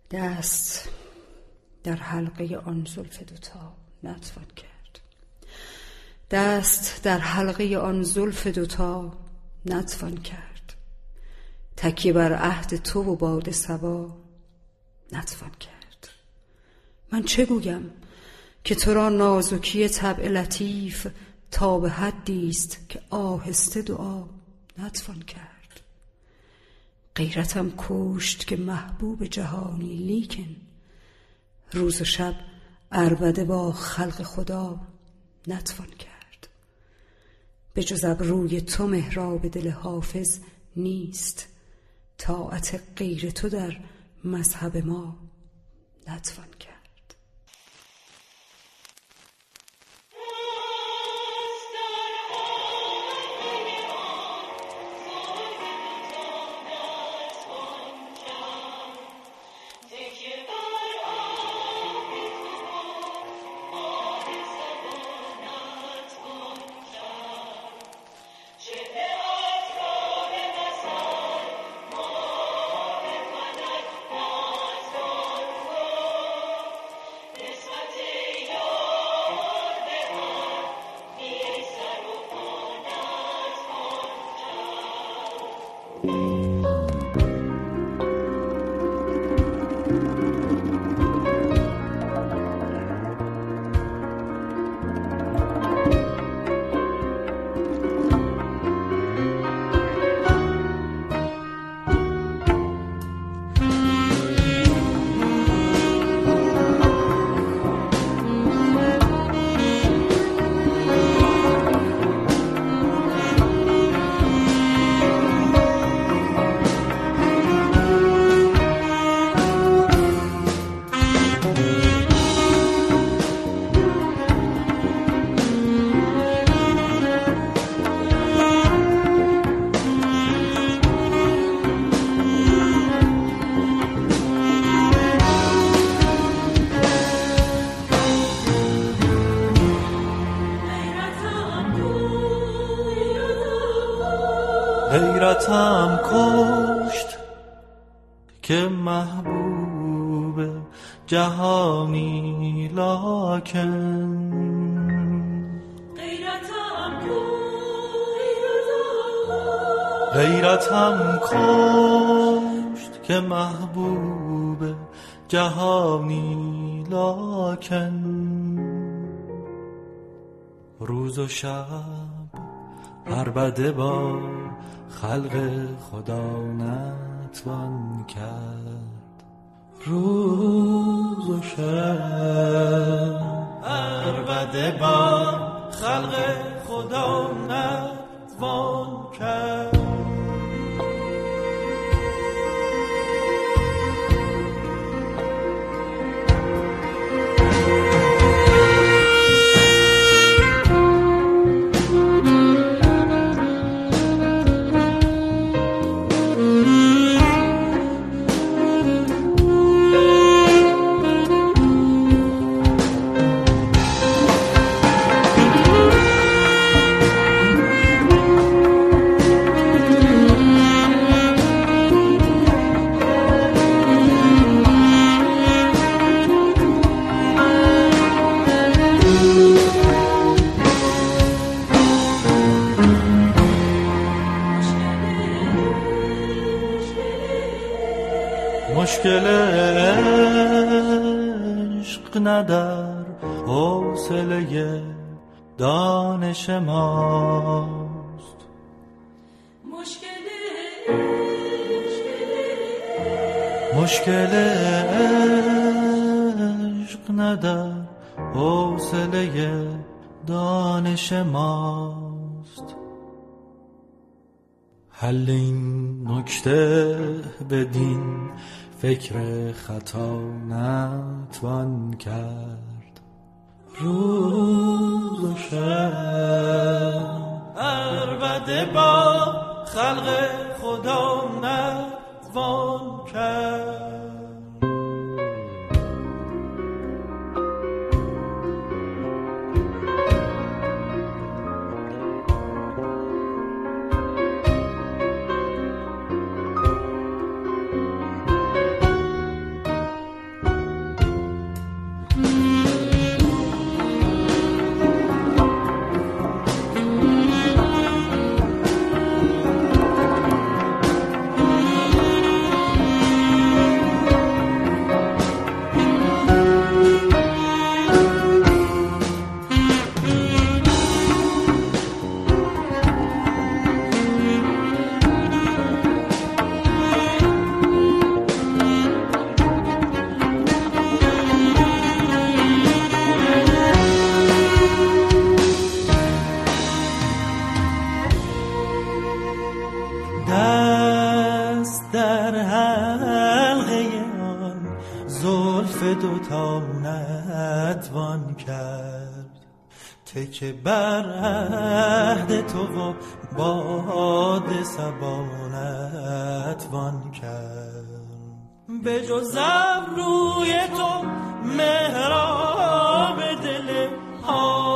دست در حلقه آن زلف دوتا نتوان کرد. دست در حلقه آن زلف دوتا نتوان کرد. تکیه بر عهد تو و باد صبا نتوان کرد. من چه گویم که تو را نازکی طبع لطیف تا به حدیست که آهسته دعا نتوان کرد. غیرتم کشت که محبوب جهانی، لیکن روز و شب عربده با خلق خدا نتوان کرد. به جز ابروی تو محراب دل حافظ نیست، طاعت غیر تو در مذهب ما نتوان کرد. غیرتم کشت که محبوب جهانی، لکن غیرتم کشت که محبوب جهانی، لکن روز و شب عربده با خلق خدا نتوان کرد. روز و شب عربده با خلق خدا نتوان کرد. مشکل عشق ندار حوصله دانش ماست. مشکل عشق ندار حوصله دانش ماست. حل این نکته بدین فکر خطا نتوان کرد. روز و شب عربده با خلق خدا نتوان کرد. دوتا نتوان کرد، تکه بر عهد تو و باد صبا نتوان کرد. به جز ابروی تو محراب دل ها